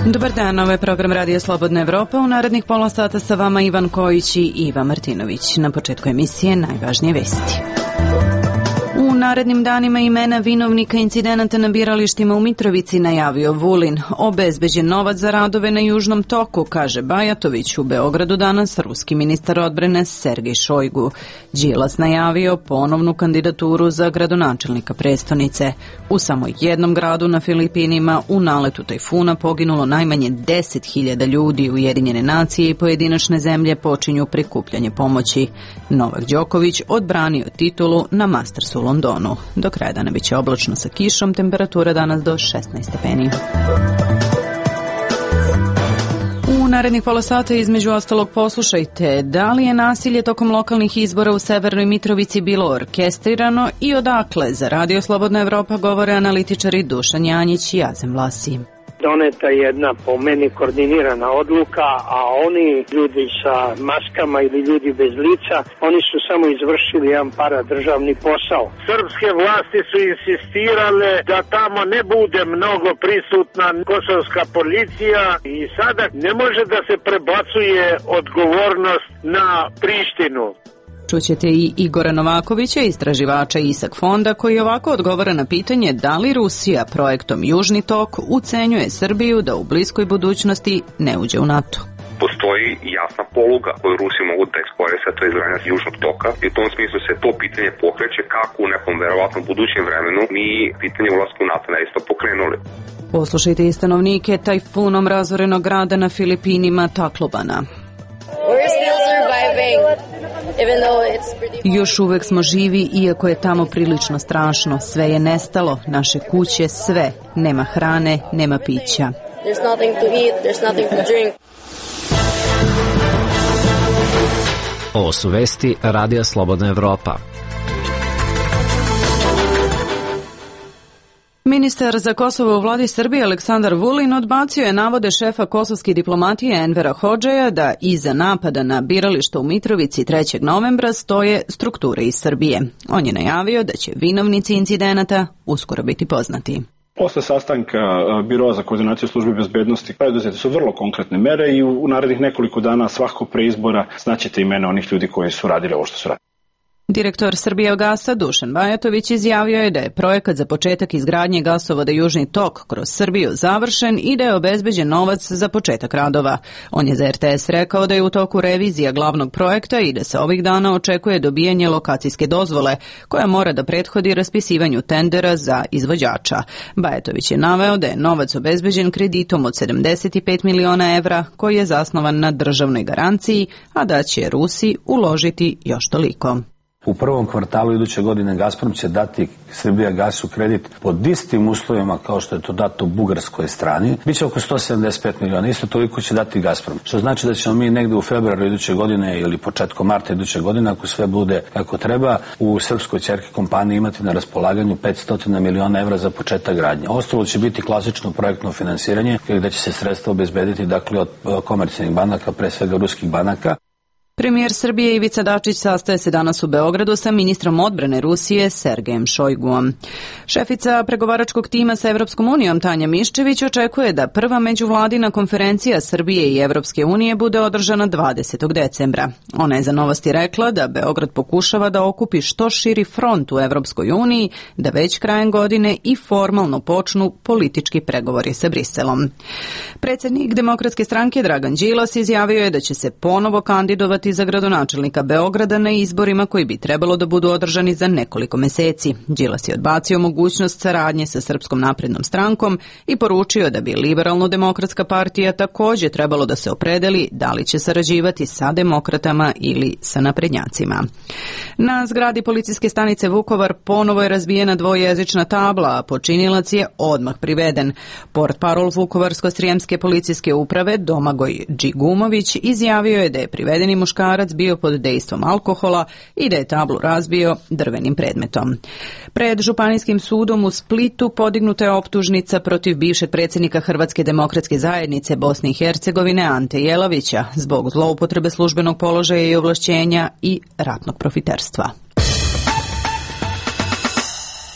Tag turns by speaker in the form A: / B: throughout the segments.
A: Dobar dan, ovo je program Radija Slobodna Evropa. U narednih pola sata sa vama Ivan Kojić i Iva Martinović. Na početku emisije najvažnije vesti. U narednim danima imena vinovnika incidenata na biralištima u Mitrovici najavio Vulin. Obezbeđen novac za radove na Južnom toku, kaže Bajatović. U Beogradu danas ruski ministar odbrane Sergej Šojgu. Đilas najavio ponovnu kandidaturu za gradonačelnika prestonice. U samo jednom gradu na Filipinima u naletu tajfuna poginulo najmanje 10.000 ljudi. Ujedinjene nacije i pojedinačne zemlje počinju prikupljanje pomoći. Novak Đoković odbranio titulu na Mastersu u Londonu. Do kraja dana biće oblačno sa kišom, temperatura danas do 16 stepeni. U narednih pola sata između ostalog poslušajte da li je nasilje tokom lokalnih izbora u Severnoj Mitrovici bilo orkestrirano i odakle. Za Radio Slobodna Evropa govore analitičari Dušan Janjić i Azem Vlasi.
B: Doneta je jedna po meni koordinirana odluka, a oni ljudi sa maskama ili ljudi bez lica, oni su samo izvršili jedan paradržavni posao.
C: Srpske vlasti su insistirale da tamo ne bude mnogo prisutna kosovska policija i sada ne može da se prebacuje odgovornost na Prištinu.
A: Čućete i Igora Novakovića, istraživača ISAK fonda, koji ovako odgovara na pitanje da li Rusija projektom Južni tok ucenjuje Srbiju da u bliskoj budućnosti ne uđe u NATO.
D: Postoji jasna poluga koju Rusi mogu da eksplorira, to je izgradnja Južnog toka i u tom smislu se to pitanje pokreće kako u nekom verovatnom budućem vremenu mi pitanje ulaska u NATO ne isto pokrenuli.
A: Poslušajte i stanovnike tajfunom razorenog grada na Filipinima Taclobana. Još uvek smo živi, iako je tamo prilično strašno. Sve je nestalo, naše kuće, sve. Nema hrane, nema pića.
E: Ovo su vesti Radija Slobodna Evropa.
A: Ministar za Kosovo u vladi Srbije Aleksandar Vulin odbacio je navode šefa kosovske diplomatije Envera Hodžeja da iza napada na birališta u Mitrovici 3. novembra stoje strukture iz Srbije. On je najavio da će vinovnici incidenata uskoro biti poznati.
F: Posle sastanka Biroa za koordinaciju službe bezbednosti preduzete su vrlo konkretne mere i u narednih nekoliko dana svakako pre izbora znaćete imena onih ljudi koji su radili ovo što su radili.
A: Direktor Srbijagasa Dušan Bajatović izjavio je da je projekat za početak izgradnje gasovoda Južni tok kroz Srbiju završen i da je obezbeđen novac za početak radova. On je za RTS rekao da je u toku revizija glavnog projekta i da se ovih dana očekuje dobijanje lokacijske dozvole, koja mora da prethodi raspisivanju tendera za izvođača. Bajatović je naveo da je novac obezbeđen kreditom od 75 miliona evra, koji je zasnovan na državnoj garanciji, a da će Rusi uložiti još toliko.
G: U prvom kvartalu iduće godine Gazprom će dati Srbijagasu kredit pod istim uslovima kao što je to dato bugarskoj strani. Biće oko 175 miliona, isto toliko će dati Gazprom. Što znači da ćemo mi negde u februaru iduće godine ili početkom marta iduće godine, ako sve bude kako treba, u srpskoj ćerki kompaniji imati na raspolaganju 500 miliona evra za početak gradnje. Ostalo će biti klasično projektno finansiranje gde će se sredstva obezbediti dakle od komercijalnih banaka, pre svega ruskih banaka.
A: Premijer Srbije Ivica Dačić sastaje se danas u Beogradu sa ministrom odbrane Rusije Sergejem Šojguom. Šefica pregovaračkog tima sa Evropskom unijom Tanja Miščević očekuje da prva međuvladina konferencija Srbije i Evropske unije bude održana 20. decembra. Ona je za Novosti rekla da Beograd pokušava da okupi što širi front u Evropskoj uniji, da već krajem godine i formalno počnu politički pregovori sa Briselom. Predsjednik Demokratske stranke Dragan Đilas izjavio je da će se ponovo kandidovati za gradonačelnika Beograda na izborima koji bi trebalo da budu održani za nekoliko meseci. Đilas je odbacio mogućnost saradnje sa Srpskom naprednom strankom i poručio da bi Liberalno-demokratska partija takođe trebalo da se opredeli da li će sarađivati sa demokratama ili sa naprednjacima. Na zgradi policijske stanice Vukovar ponovo je razbijena dvojezična tabla, a počinilac je odmah priveden. Portparol Vukovarsko-srijemske policijske uprave Domagoj Džigumović izjavio je da je privedeni muškarac bio pod dejstvom alkohola i da je tablu razbio drvenim predmetom. Pred Županijskim sudom u Splitu podignuta je optužnica protiv bivšeg predsjednika Hrvatske demokratske zajednice Bosne i Hercegovine Ante Jelavića zbog zloupotrebe službenog položaja i ovlašćenja i ratnog profiterstva.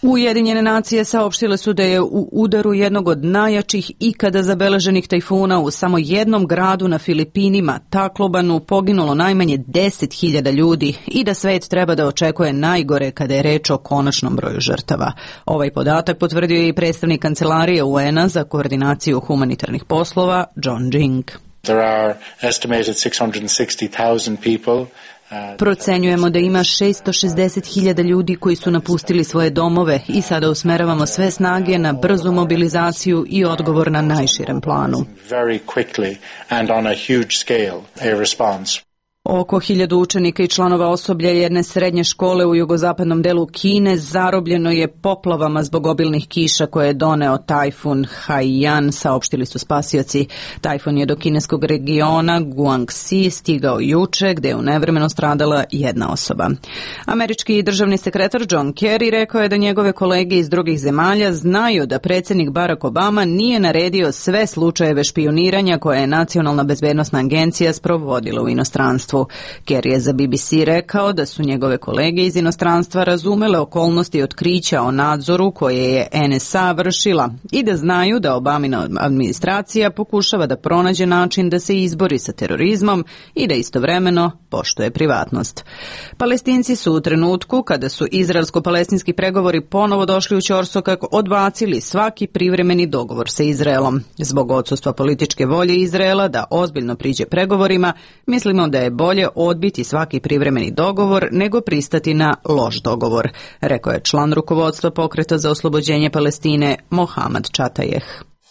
A: Ujedinjene nacije saopštile su da je u udaru jednog od najjačih ikada zabeleženih tajfuna u samo jednom gradu na Filipinima, Taklobanu, poginulo najmanje 10.000 ljudi i da svet treba da očekuje najgore kada je reč o konačnom broju žrtava. Ovaj podatak potvrdio je i predstavnik Kancelarije UN-a za koordinaciju humanitarnih poslova, John Jing.
H: There are estimated 660,000 people.
A: Procenjujemo da ima 660.000 ljudi koji su napustili svoje domove i sada usmeravamo sve snage na brzu mobilizaciju i odgovor na najširem planu.
H: Very quickly and on a huge scale a response.
A: Oko 1000 učenika i članova osoblja jedne srednje škole u jugozapadnom delu Kine zarobljeno je poplavama zbog obilnih kiša koje je doneo tajfun Haiyan, saopštili su spasioci. Tajfun je do kineskog regiona Guangxi stigao juče, gde je u nevremeno stradala jedna osoba. Američki državni sekretar John Kerry rekao je da njegove kolege iz drugih zemalja znaju da predsjednik Barack Obama nije naredio sve slučajeve špijuniranja koje je Nacionalna bezbednosna agencija sprovodila u inostranstvu. Kerry je za BBC rekao da su njegove kolege iz inostranstva razumele okolnosti otkrića o nadzoru koje je NSA vršila i da znaju da Obamina administracija pokušava da pronađe način da se izbori sa terorizmom i da istovremeno poštuje privatnost. Palestinci su u trenutku kada su izraelsko-palestinski pregovori ponovo došli u ćorsokak odbacili svaki privremeni dogovor sa Izraelom. Zbog odsustva političke volje Izraela da ozbiljno priđe pregovorima, mislimo da je bolje odbiti svaki privremeni dogovor nego pristati na loš dogovor, rekao je član rukovodstva Pokreta za oslobođenje Palestine Mohamad Čatajeh.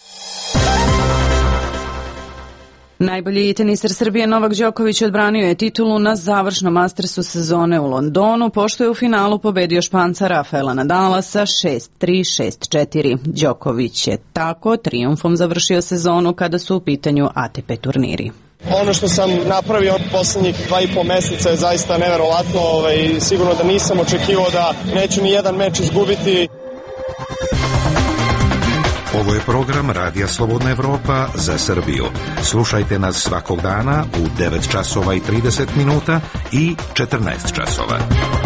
A: Najbolji teniser Srbije Novak Đoković odbranio je titulu na završnom Mastersu sezone u Londonu, pošto je u finalu pobedio Španca Rafaela Nadala sa 6-3, 6-4. Đoković je tako trijumfom završio sezonu kada su u pitanju ATP turniri.
I: Ono što sam napravio od poslednjih 2,5 meseca je zaista neverovatno i sigurno da nisam očekivao da neću ni jedan meč izgubiti.
J: Ovo je program Radija Slobodna Evropa za Srbiju. Slušajte nas svakog dana u 9 časova i 30 minuta i 14 časova.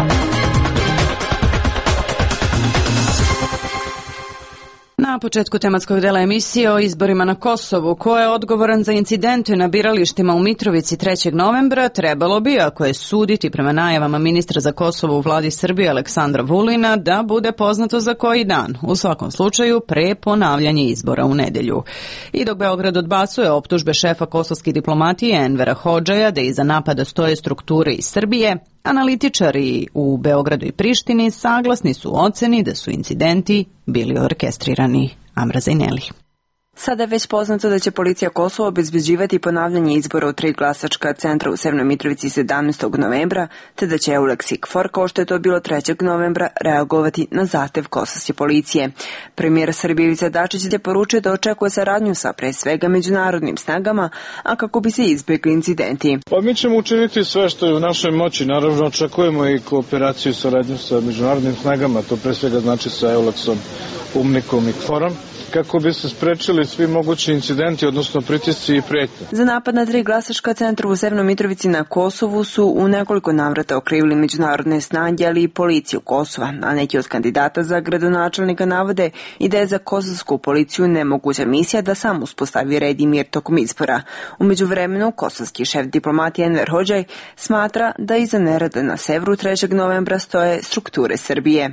A: Na početku tematskog dela emisije o izborima na Kosovu, ko je odgovoran za incidente na biralištima u Mitrovici 3. novembra, trebalo bi, ako je suditi prema najavama ministra za Kosovo u vladi Srbije Aleksandra Vulina, da bude poznato za koji dan, u svakom slučaju pre ponavljanja izbora u nedelju. I dok Beograd odbacuje optužbe šefa kosovske diplomatije Envera Hodžaja da iza napada stoje strukture iz Srbije, analitičari u Beogradu i Prištini saglasni su u oceni da su incidenti bili orkestrirani. Amra Zajneli.
K: Sada je već poznato da će policija Kosova obezbeđivati ponavljanje izbora u 3 glasačka centra u Severnoj Mitrovici 17. novembra, te da će EULEX i KFOR, kao što je to bilo 3. novembra, reagovati na zahtev kosovske policije. Premijer Srbije Ivica Dačić je poručio da očekuje saradnju sa pre svega međunarodnim snagama, a kako bi se izbjegli incidenti.
L: Pa mi ćemo učiniti sve što je u našoj moći. Naravno, očekujemo i kooperaciju i saradnju sa međunarodnim snagama, to pre svega znači sa EULEX-om, UMNIK-om i KFOR-om, kako bi se sprečili svi mogući incidenti, odnosno pritisci i prijetnje.
K: Za napad na 3 glasačka centra u Severnoj Mitrovici na Kosovu su u nekoliko navrata okrivili međunarodne snage, ali i policiju Kosova, a neki od kandidata za gradonačelnika navode i da je za kosovsku policiju nemoguća misija da sam uspostavi red i mir tokom izbora. U međuvremenu, kosovski šef diplomatije Enver Hodžaj smatra da iza nerada na severu 3. novembra stoje strukture Srbije.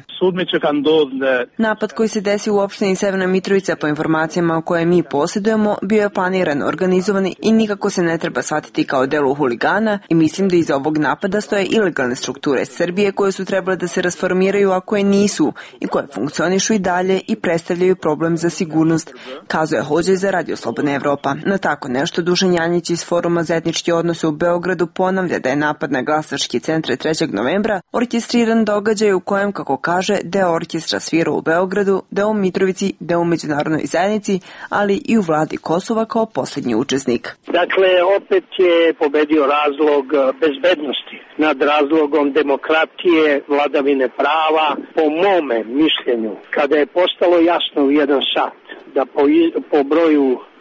K: Napad koji se desi u opštini Severna Mitrovica, po informacijama koje mi posjedujemo, bio je planiran, organizovan i nikako se ne treba shvatiti kao delo huligana i mislim da iza ovog napada stoje ilegalne strukture Srbije koje su trebale da se rasformiraju, a koje nisu i koje funkcionišu i dalje i predstavljaju problem za sigurnost, kazuje Hodžaj za Radio Slobodna Evropa. Na tako nešto Dušan Janjić iz Foruma za etničke odnose u Beogradu ponavlja da je napad na glasačke centre 3. novembra orkestriran događaj u kojem, kako kaže, deo orkestra svira u Beogradu, deo u Mitrovici, deo u međunarodnoj zajednici, ali i u vladi Kosova kao posljednji učesnik.
B: Dakle, opet je pobedio razlog bezbednosti nad razlogom demokratije, vladavine prava. Po mome mišljenju, kada je postalo jasno u 1 sat da po broju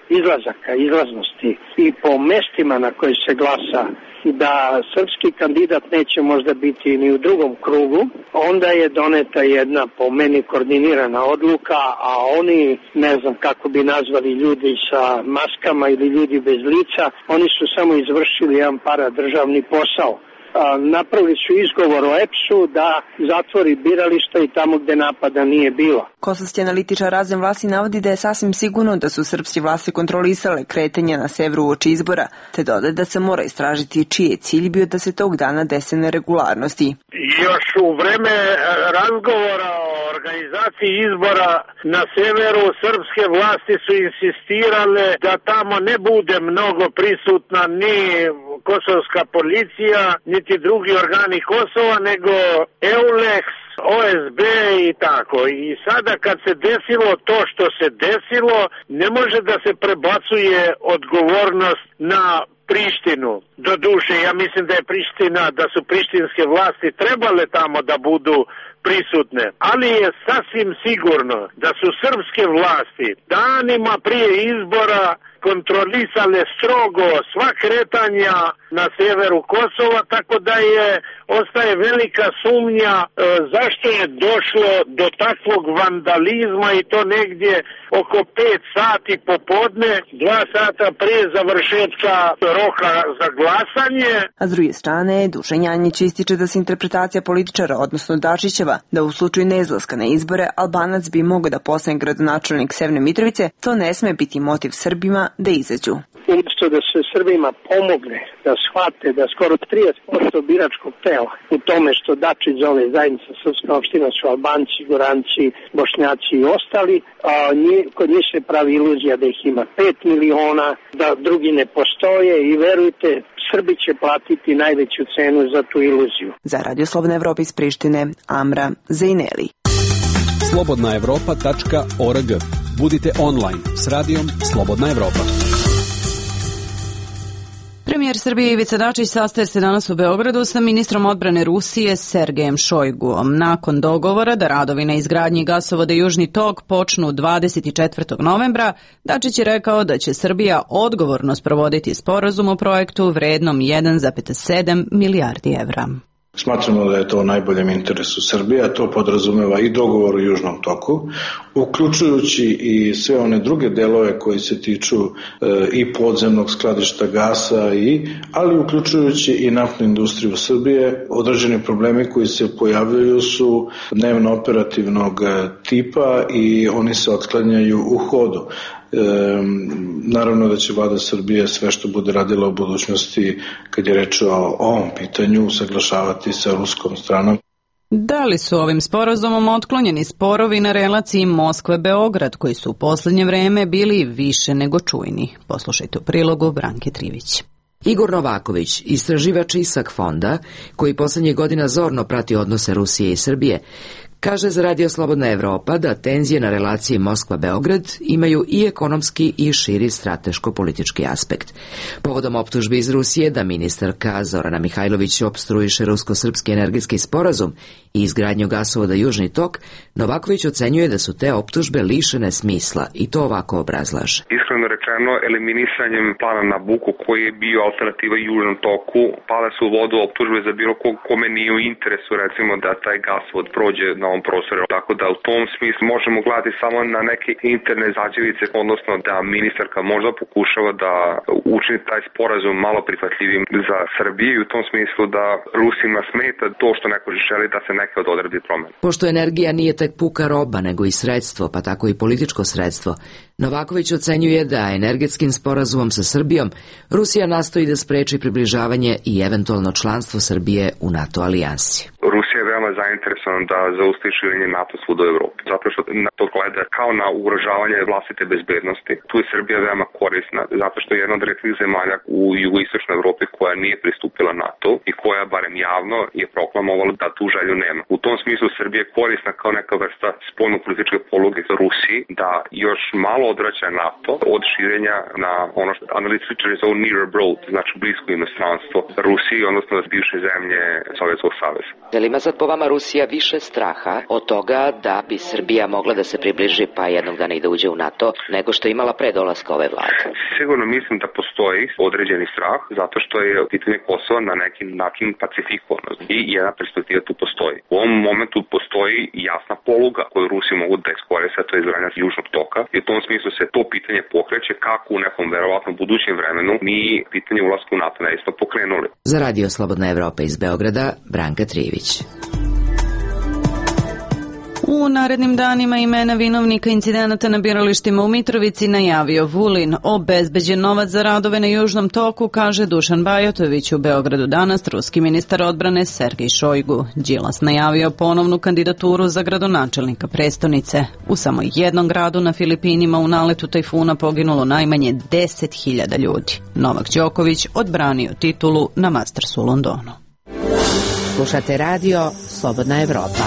B: izlazaka, izlaznosti i po mestima na koje se glasa, da srpski kandidat neće možda biti ni u drugom krugu, onda je doneta jedna po meni koordinirana odluka, a oni, ne znam kako bi nazvali ljudi sa maskama ili ljudi bez lica, oni su samo izvršili jedan paradržavni posao. Napravili su izgovor o EPS-u da zatvori birališta i tamo gde napada nije bilo.
K: Kosovski analitičar Razem Vlasi navodi da je sasvim sigurno da su srpske vlasti kontrolisale kretanje na severu uoči izbora, te dodaje da se mora istražiti čiji je cilj bio da se tog dana dese neregularnosti.
C: Još u vreme razgovora o organizaciji izbora na severu srpske vlasti su insistirale da tamo ne bude mnogo prisutna ni kosovska policija, niti drugi organi Kosova, nego EULEX, OSB i tako. I sada kad se desilo to što se desilo, ne može da se prebacuje odgovornost na Prištinu. Doduše, ja mislim da je Priština, da su prištinske vlasti trebale tamo da budu prisutne, ali je sasvim sigurno da su srpske vlasti danima prije izbora kontrolisale strogo sva kretanja na severu Kosova, tako da ostaje velika sumnja zašto je došlo do takvog vandalizma i to negdje oko 5 sati popodne, 2 sata prije završetka roka za glasanje.
K: A s druge strane, Dušan Janjić ističe da se interpretacija političara, odnosno Dačićeva, da u slučaju neizlaska na izbore Albanac bi mogao da postane gradonačelnik Severne Mitrovice, to ne sme biti motiv Srbima da izađu.
B: Umjesto da se Srbima pomogne, da shvate da skoro 30% biračkog tela u tome što Dačić zove zajednica srpska opština su Albanci, Goranci, Bošnjaci i ostali, kod njih se pravi iluzija da ih ima 5 miliona, da drugi ne postoje i verujte, Srbi će platiti najveću cenu za tu iluziju.
K: Za Radio Slobodna Evropa iz Prištine, Amra Zejneli.
M: slobodnaevropa.org. Budite online s radijom Slobodna Evropa.
A: Premijer Srbije Ivica Dačić sastaje se danas u Beogradu sa ministrom odbrane Rusije Sergejem Šojguom. Nakon dogovora da radovi na izgradnji gasovoda Južni tok počnu 24. novembra, Dačić je rekao da će Srbija odgovorno sprovoditi sporazum o projektu vrednom 1,7 milijardi evra.
F: Smatramo da je to u najboljem interesu Srbije, a to podrazumeva i dogovor o Južnom toku, uključujući i sve one druge delove koji se tiču i podzemnog skladišta gasa, ali uključujući i naftnu industriju Srbije. Određeni problemi koji se pojavljaju su dnevno operativnog tipa i oni se otklanjaju u hodu. Naravno da će vlada Srbije sve što bude radila u budućnosti kad je reč o ovom pitanju usaglašavati sa ruskom stranom.
A: Da li su ovim sporazumom otklonjeni sporovi na relaciji Moskva-Beograd koji su u posljednje vreme bili više nego čujni? Poslušajte u prilogu Branke Trivić.
N: Igor Novaković, istraživač ISAK fonda, koji poslednjih godina zorno prati odnose Rusije i Srbije, kaže za Radio Slobodna Evropa da tenzije na relaciji Moskva-Beograd imaju i ekonomski i širi strateško-politički aspekt. Povodom optužbi iz Rusije da ministarka Zorana Mihajlović opstruiše rusko-srpski energetski sporazum i izgradnju gasovoda Južni tok, Novaković ocenjuje da su te optužbe lišene smisla i to ovako obrazlaže.
D: Iskreno rečeno, eliminisanjem plana Nabucco koji je bio alternativa Južnom toku, pale su u vodu optužbe za bilo kome nije u interesu recimo da taj gasovod prođe na ovom prostoru. Tako da u tom smislu možemo gledati samo na neke interne zađevice, odnosno da ministarka možda pokušava da učini taj sporazum malo prihvatljivim za Srbiju i u tom smislu da Rusima smeta to što neko želi da se neke od odredbi promene.
N: Pošto energija nije tek puka roba, nego i sredstvo, pa tako i političko sredstvo, Novaković ocenjuje da energetskim sporazumom sa Srbijom Rusija nastoji da spreči približavanje i eventualno članstvo Srbije u NATO alijansi.
D: Rusija je veoma zainteresovana da zaustavi širenje NATO svuda u Evropi, zato što na to gleda kao na ugrožavanje vlastite bezbednosti. Tu je Srbija veoma korisna, zato što je jedna od retkih zemalja u jugoistočnoj Evropi koja nije pristupila NATO i koja barem javno je proklamovala da tu želju nema. U tom smislu Srbija je korisna kao neka vrsta spoljno-političke poluge za Rusiji da još malo odvraća NATO od širenja na ono što analitičari zovu near abroad, znači blisko inostranstvo Rusiji, odnosno bivše zemlje Sovjetskog saveza.
N: Je li ima sad po vama nama Rusija više straha od toga da bi Srbija mogla da se približi pa jednog dana i da uđe u NATO, nego što je imala pre dolaska ove vlade?
D: Sigurno mislim da postoji određeni strah, zato što je pitanje Kosova na neki način pacifikovano i jedna perspektiva tu postoji. U ovom momentu postoji jasna poluga koju Rusi mogu da iskoriste, to je izgradnja južnog toka i u tom smislu se to pitanje pokreće kako u nekom verovatno budućem vremenu mi pitanje ulaska u NATO isto pokrenuli.
N: Za Radio Slobodna Evropa iz Beograda, Branka Trivić.
A: U narednim danima imena vinovnika incidenata na biralištima u Mitrovici najavio Vulin. Obezbeđen novac za radove na južnom toku, kaže Dušan Bajotović. U Beogradu danas ruski ministar odbrane Sergej Šojgu. Đilas najavio ponovnu kandidaturu za gradonačelnika prestonice. U samo jednom gradu na Filipinima u naletu tajfuna poginulo najmanje 10.000 ljudi. Novak Đoković odbranio titulu na Mastersu u Londonu.
O: Slušate radio Slobodna Evropa.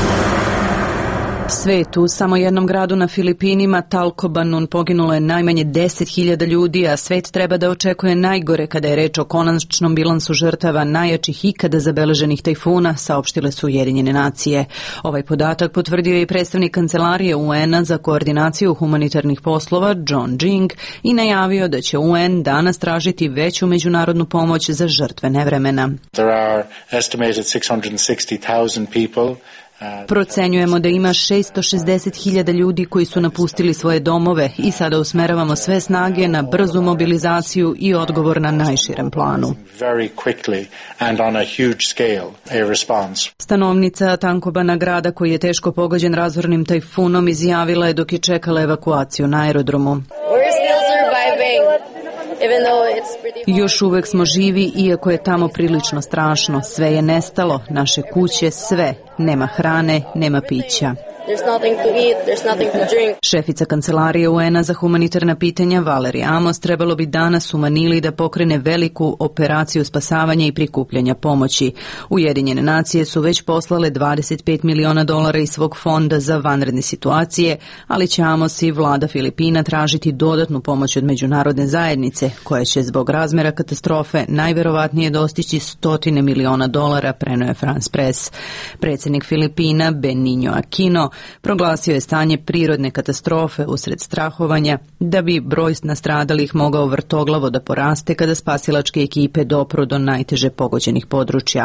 A: Svet u samo jednom gradu na Filipinima, Talcobanun, poginulo je najmanje 10.000 ljudi, a svet treba da očekuje najgore kada je reč o konačnom bilansu žrtava najjačih ikada zabeleženih tajfuna, saopštile su Ujedinjene nacije. Ovaj podatak potvrdio je i predstavnik Kancelarije UN-a za koordinaciju humanitarnih poslova John Jing i najavio da će UN danas tražiti veću međunarodnu pomoć za žrtve nevremena.
H: There are estimated 660,000 people.
A: Procenjujemo da ima 660.000 ljudi koji su napustili svoje domove i sada usmeravamo sve snage na brzu mobilizaciju i odgovor na najširem planu. Stanovnica Tankobana, grada koji je teško pogođen razornim tajfunom, izjavila je dok je čekala evakuaciju na aerodromu. Još uvek smo živi, iako je tamo prilično strašno. Sve je nestalo, naše kuće, sve. Nema hrane, nema pića. Šefica Kancelarije UN-a za humanitarna pitanja Valerija Amos trebalo bi danas u Manili da pokrene veliku operaciju spasavanja i prikupljanja pomoći. Ujedinjene nacije su već poslale $25 miliona iz svog fonda za vanredne situacije, ali će Amos i vlada Filipina tražiti dodatnu pomoć od međunarodne zajednice, koja će zbog razmera katastrofe najverovatnije dostići $100 miliona, preneo je France Press. Predsjednik Filipina Benigno Aquino proglasio je stanje prirodne katastrofe usred strahovanja da bi broj nastradalih mogao vrtoglavo da poraste kada spasilačke ekipe dopru do najteže pogođenih područja.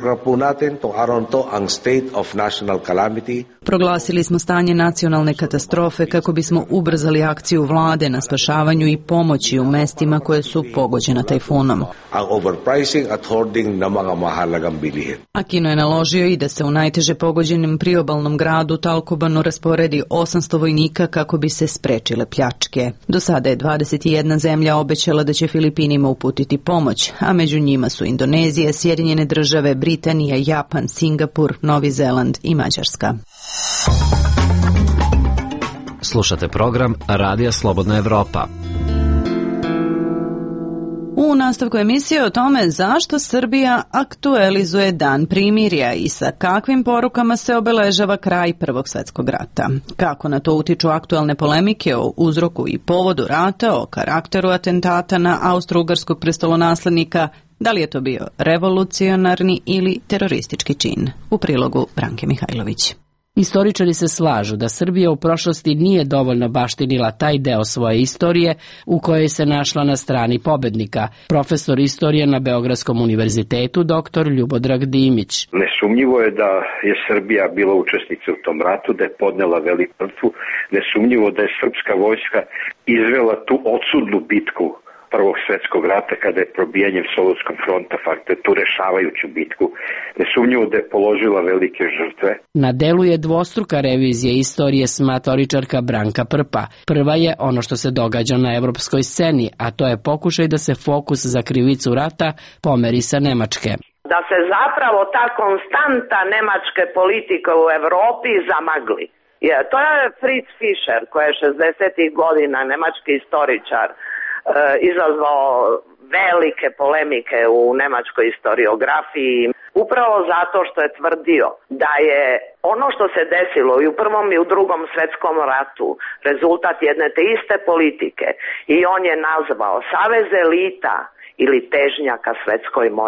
A: Proglasili smo stanje nacionalne katastrofe kako bismo ubrzali akciju vlade na spašavanju i pomoći u mestima koje su pogođena tajfunom. Aquino je naložio i da se u najteže pogođenom priobalnom gradu Talcobanu rasporedi 800 vojnika kako bi se sprečile pljačke. Do sada je 21 zemlja obećala da će Filipinima uputiti pomoć, a među njima su Indonezija, Sjedinjene države, Britanija, Japan, Singapur, Novi Zeland i Mađarska.
E: Slušate program Radija Slobodna Evropa.
A: U nastavku emisije o tome zašto Srbija aktualizuje Dan primirja i sa kakvim porukama se obeležava kraj Prvog svjetskog rata. Kako na to utiču aktualne polemike o uzroku i povodu rata, o karakteru atentata na austro-ugarskog prestolonaslednika, da li je to bio revolucionarni ili teroristički čin. U prilogu Branke Mihajlović.
O: Istoričari se slažu da Srbija u prošlosti nije dovoljno baštinila taj deo svoje istorije u kojoj se našla na strani pobednika. Profesor istorije na Beogradskom univerzitetu dr. Ljubodrag Dimić.
P: Nesumnjivo je da je Srbija bila učesnica u tom ratu, da je podnela veliku žrtvu. Nesumnjivo da je srpska vojska izvela tu odsudnu bitku Prvog svjetskog rata kada je probijanjem Solunskog fronta tu rešavajuću bitku. Nesumnjivo da je položila velike žrtve.
O: Na delu je dvostruka revizija istorije, smatoričarka Branka Prpa. Prva je ono što se događa na evropskoj sceni, a to je pokušaj da se fokus za krivicu rata pomeri sa Nemačke.
Q: Da se zapravo ta konstanta nemačke politike u Evropi zamagli. To je Fritz Fischer, koji je 60. godina nemački istoričar, izazvao velike polemike u nemačkoj historiografiji, upravo zato što je tvrdio da je ono što se desilo i u Prvom i u Drugom svjetskom ratu rezultat jedne te iste politike i on je nazvao savez elita ili težnja ka svetskoj moći.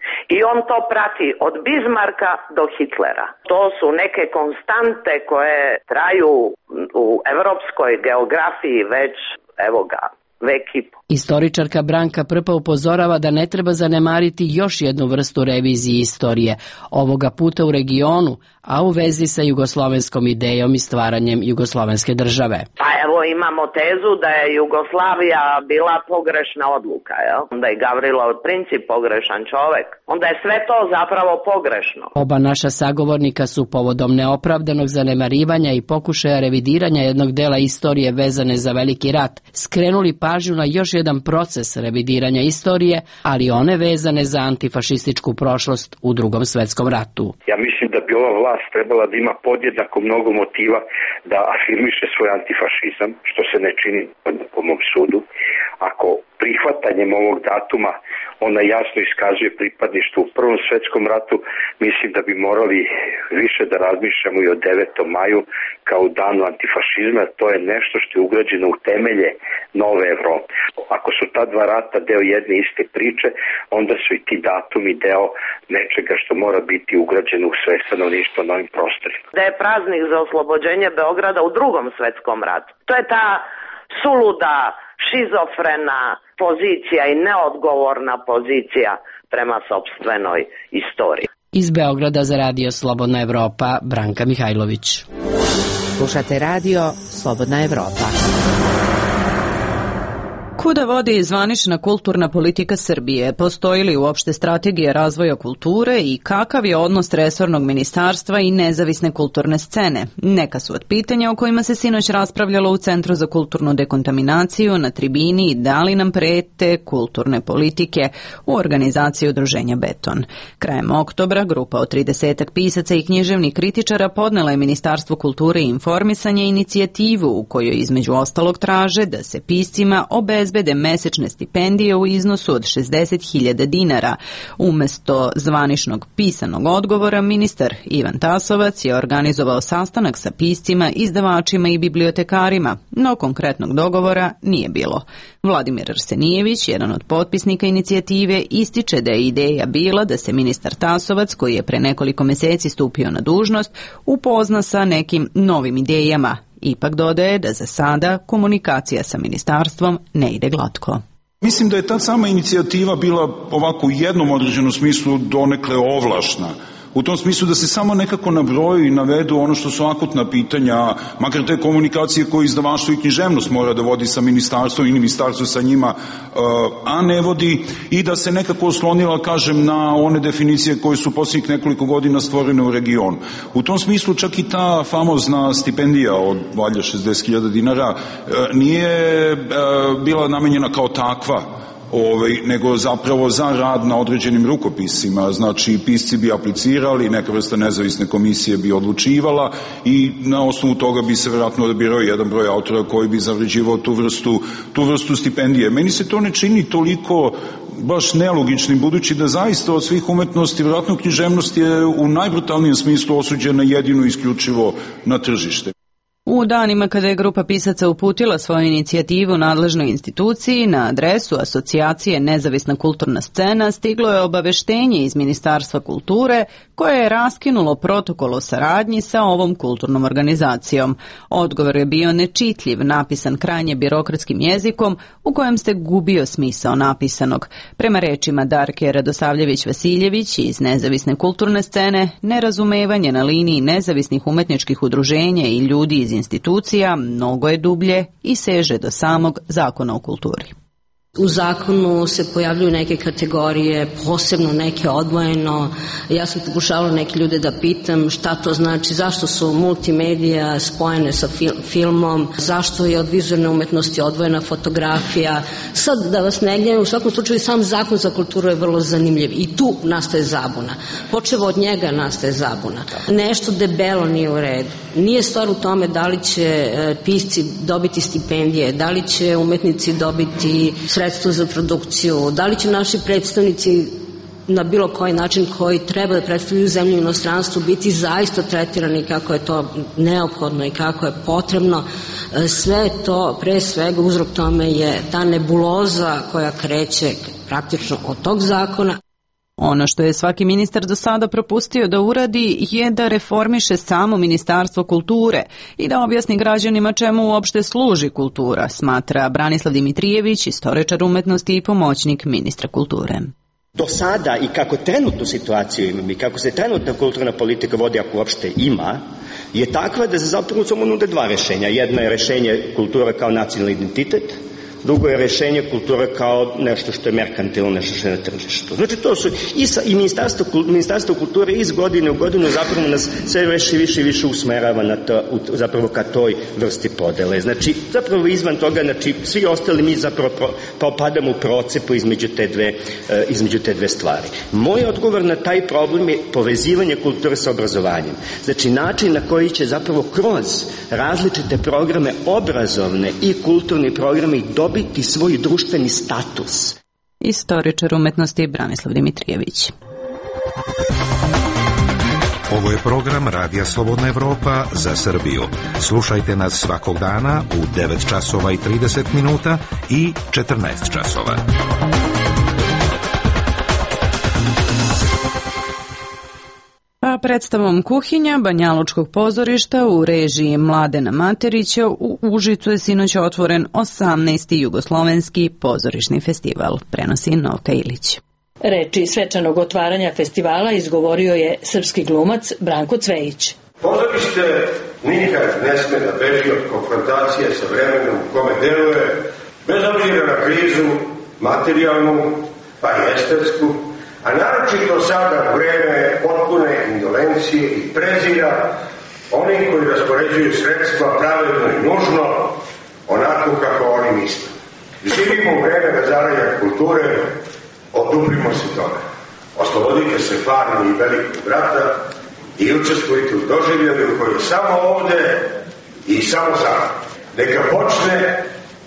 Q: I on to prati od Bismarcka do Hitlera. To su neke konstante koje traju u evropskoj geografiji već, evo ga, vek i po.
O: Istoričarka Branka Prpa upozorava da ne treba zanemariti još jednu vrstu revizije istorije, ovoga puta u regionu, a u vezi sa jugoslovenskom idejom i stvaranjem jugoslovenske države.
Q: Pa evo imamo tezu da je Jugoslavija bila pogrešna odluka, jel? Onda je Gavrilo Princip pogrešan čovek. Onda je sve to zapravo pogrešno.
O: Oba naša sagovornika su povodom neopravdanog zanemarivanja i pokušaja revidiranja jednog dela istorije vezane za Veliki rat skrenuli pažnju na još jedan proces revidiranja istorije, ali one vezane za antifašističku prošlost u Drugom svetskom ratu.
P: Ja mislim da bi ova vlast trebala da ima podjednako mnogo motiva da afirmiše svoj antifašizam, što se ne čini po mom sudu. Ako prihvatanjem ovog datuma ona jasno iskazuje pripadništvo u Prvom svetskom ratu, mislim da bi morali više da razmišljamo i o 9. maju kao danu antifašizma. To je nešto što je ugrađeno u temelje nove Evrope. Ako su ta dva rata deo jedne iste priče, onda su i ti datumi deo nečega što mora biti ugrađeno u sve stanovništvo na ovim prostorima.
Q: Da je praznik za oslobođenje Beograda u Drugom svetskom ratu. To je ta suluda, šizofrena pozicija i neodgovorna pozicija prema sopstvenoj istoriji.
O: Iz Beograda za Radio Slobodna Evropa, Branka Mihajlović.
N: Slušate Radio Slobodna Evropa.
A: Kuda vodi zvanična kulturna politika Srbije? Postoji li uopšte strategija razvoja kulture i kakav je odnos resornog ministarstva i nezavisne kulturne scene? Neka su od pitanja o kojima se sinoć raspravljalo u Centru za kulturnu dekontaminaciju na tribini Da li nam prete kulturne politike u organizaciji udruženja Beton. Krajem oktobra grupa od 30 pisaca i književnih kritičara podnela je Ministarstvu kulture i informisanja inicijativu u kojoj između ostalog traže da se piscima obezbede mesečne stipendije u iznosu od 60.000 dinara. Umesto zvaničnog pisanog odgovora, ministar Ivan Tasovac je organizovao sastanak sa piscima, izdavačima i bibliotekarima, no konkretnog dogovora nije bilo. Vladimir Arsenijević, jedan od potpisnika inicijative, ističe da je ideja bila da se ministar Tasovac, koji je pre nekoliko meseci stupio na dužnost, upozna sa nekim novim idejama. Ipak dodaje da za sada komunikacija sa ministarstvom ne ide glatko.
R: Mislim da je ta sama inicijativa bila ovako u jednom određenom smislu donekle ovlašna. U tom smislu da se samo nekako nabroju i navedu ono što su akutna pitanja, makar te komunikacije koje izdavaštvo i književnost mora da vodi sa ministarstvom i ministarstvo sa njima, a ne vodi, i da se nekako oslonila, kažem, na one definicije koje su posljednjih nekoliko godina stvorene u regionu. U tom smislu čak i ta famozna stipendija od valjda 60.000 dinara nije bila namenjena kao takva, nego zapravo za rad na određenim rukopisima. Znači, pisci bi aplicirali, neka vrsta nezavisne komisije bi odlučivala i na osnovu toga bi se vjerojatno odabirao jedan broj autora koji bi zavređivao tu vrstu stipendije. Meni se to ne čini toliko baš nelogičnim, budući da zaista od svih umetnosti, vjerojatno književnost je u najbrutalnijem smislu osuđena jedino isključivo na tržište.
A: U danima kada je grupa pisaca uputila svoju inicijativu nadležnoj instituciji, na adresu Asocijacije Nezavisna kulturna scena stiglo je obaveštenje iz Ministarstva kulture koje je raskinulo protokol o saradnji sa ovom kulturnom organizacijom. Odgovor je bio nečitljiv, napisan krajnje birokratskim jezikom u kojem se gubio smisao napisanog. Prema rečima Darke Radosavljević-Vasiljević iz Nezavisne kulturne scene, nerazumevanje na liniji nezavisnih umetničkih udruženja i ljudi iz institucija mnogo je dublje i seže do samog Zakona o kulturi.
S: U zakonu se pojavljuju neke kategorije, posebno neke odvojeno. Ja sam pokušavala neke ljude da pitam šta to znači, zašto su multimedija spojene sa filmom, zašto je od vizualne umetnosti odvojena fotografija. Sad, da vas ne gnjavim, u svakom slučaju sam zakon za kulturu je vrlo zanimljiv i tu nastaje zabuna. Počevo od njega nastaje zabuna. Nešto debelo nije u redu. Nije stvar u tome da li će pisci dobiti stipendije, da li će umetnici dobiti sredstvo za produkciju, da li će naši predstavnici na bilo koji način koji treba da predstavljaju zemlju i inostranstvu biti zaista tretirani kako je to neophodno i kako je potrebno. Sve to, pre svega, uzrok tome je ta nebuloza koja kreće praktično od tog zakona.
A: Ono što je svaki ministar do sada propustio da uradi je da reformiše samo Ministarstvo kulture i da objasni građanima čemu uopšte služi kultura, smatra Branislav Dimitrijević, istoričar umetnosti i pomoćnik ministra kulture.
T: Do sada i kako trenutnu situaciju imamo i kako se trenutna kulturna politika vodi, ako uopšte ima, je takva da se zapravo samo nude dva rešenja. Jedno je rešenje kultura kao nacionalni identitet, drugo je rešenje kulture kao nešto što je merkantilno, nešto što je na tržištu. Znači to su i Ministarstvo kulture iz godine u godinu zapravo nas sve više usmerava na to, zapravo ka toj vrsti podele. Znači zapravo izvan toga, znači svi ostali mi zapravo padamo u procepu između te dve stvari. Moj odgovor na taj problem je povezivanje kulture sa obrazovanjem. Znači način na koji će zapravo kroz različite programe obrazovne i kulturni programi dobiti svoj društveni status.
A: Istoričar umetnosti Branislav Dimitrijević.
J: Ovo je program Radija Slobodna Evropa za Srbiju. Slušajte nas svakog dana u 9 časova i 30 minuta i 14 časova.
A: A predstavom Kuhinja Banjalučkog pozorišta u režiji Mladena Materića u Užicu je sinoć otvoren 18. jugoslovenski pozorišni festival, prenosi Novka Ilić.
U: Reči svečanog otvaranja festivala izgovorio je srpski glumac Branko Cvejić.
V: Pozorište nikad ne sme da beži od konfrontacije sa vremenom u kome deluje, bez obzira na krizu, materijalnu, pa i estetsku, a naročito sada vreme potpune indolencije i prezira oni koji raspoređuju sredstva pravedno i nužno, onako kako oni misle. Živimo u vreme razaranja kulture, oduprimo se toga. Oslobodite se farmi i velikog brata i učestvujte u doživljaju koji je samo ovde i samo sada. Neka počne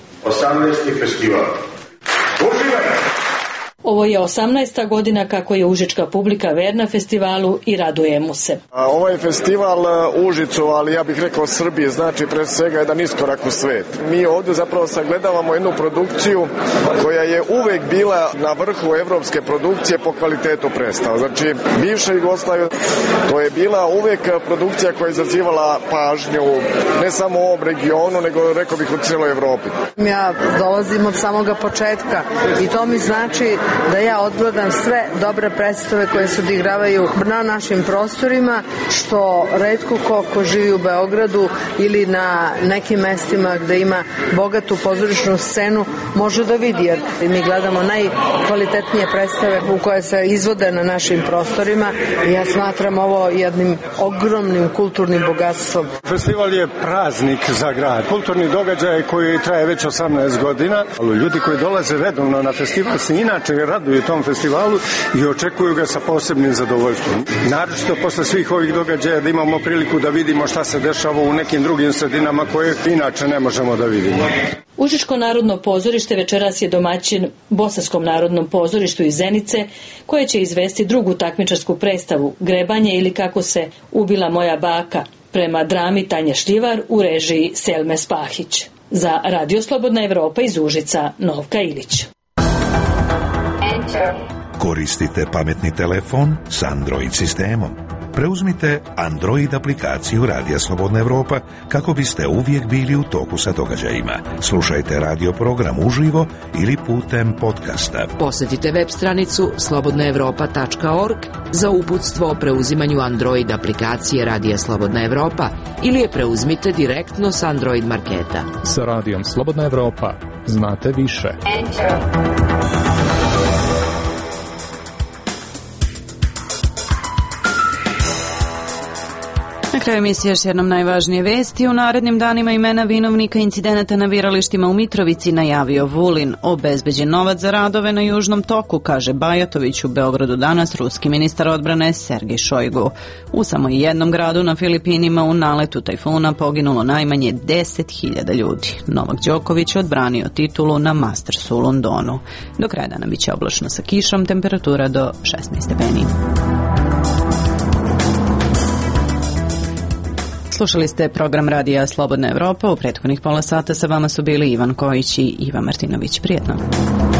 V: 18. festival. Uživajte!
U: Ovo je 18. godina kako je užička publika verna festivalu i radujemo se.
I: Ovaj festival Užicu, ali ja bih rekao Srbije, znači pre svega jedan iskorak u svet. Mi ovde zapravo sagledavamo jednu produkciju koja je uvek bila na vrhu evropske produkcije po kvalitetu predstava. Znači, bivša Jugoslavija, to je bila uvek produkcija koja je izazivala pažnju ne samo u ovom regionu, nego rekao bih u cijeloj Evropi.
W: Ja dolazim od samoga početka i to mi znači da ja odgledam sve dobre predstave koje se odigravaju na našim prostorima, što retko ko živi u Beogradu ili na nekim mestima gde ima bogatu pozorišnu scenu može da vidi, jer mi gledamo najkvalitetnije predstave u koje se izvode na našim prostorima i ja smatram ovo jednim ogromnim kulturnim bogatstvom.
X: Festival je praznik za grad, kulturni događaj koji traje već 18 godina. Ljudi koji dolaze redovno na festival se inače raduju tom festivalu i očekuju ga sa posebnim zadovoljstvom. Naročito posle svih ovih događaja da imamo priliku da vidimo šta se dešava u nekim drugim sredinama koje inače ne možemo da vidimo.
U: Užičko narodno pozorište večeras je domaćin Bosanskom narodnom pozorištu iz Zenice, koje će izvesti drugu takmičarsku predstavu Grebanje ili kako se ubila moja baka, prema drami Tanje Šljivar u režiji Selme Spahić. Za Radio Slobodna Evropa iz Užica, Novka Ilić.
J: Koristite pametni telefon s Android sistemom. Preuzmite Android aplikaciju Radija Slobodna Evropa kako biste uvijek bili u toku sa događajima. Slušajte radio program uživo ili putem podcasta.
N: Posjetite web stranicu slobodnaevropa.org za uputstvo o preuzimanju Android aplikacije Radija Slobodna Evropa ili je preuzmite direktno s Android marketa.
Y: Sa Radijom Slobodna Evropa znate više.
A: Na kraju emisije još jednom najvažnije vesti. U narednim danima imena vinovnika incidenata na viralištima u Mitrovici najavio Vulin. Obezbeđen novac za radove na Južnom toku, kaže Bajatović u Beogradu danas ruski ministar odbrane Sergej Šojgu. U samo jednom gradu na Filipinima u naletu tajfuna poginulo najmanje 10.000 ljudi. Novak Đoković odbranio titulu na Mastersu u Londonu. Do kraja dana biće oblačno sa kišom, temperatura do 16 stepeni. Slušali ste program Radija Slobodna Evropa. U prethodnih pola sata sa vama su bili Ivan Kojić i Iva Martinović. Prijetno.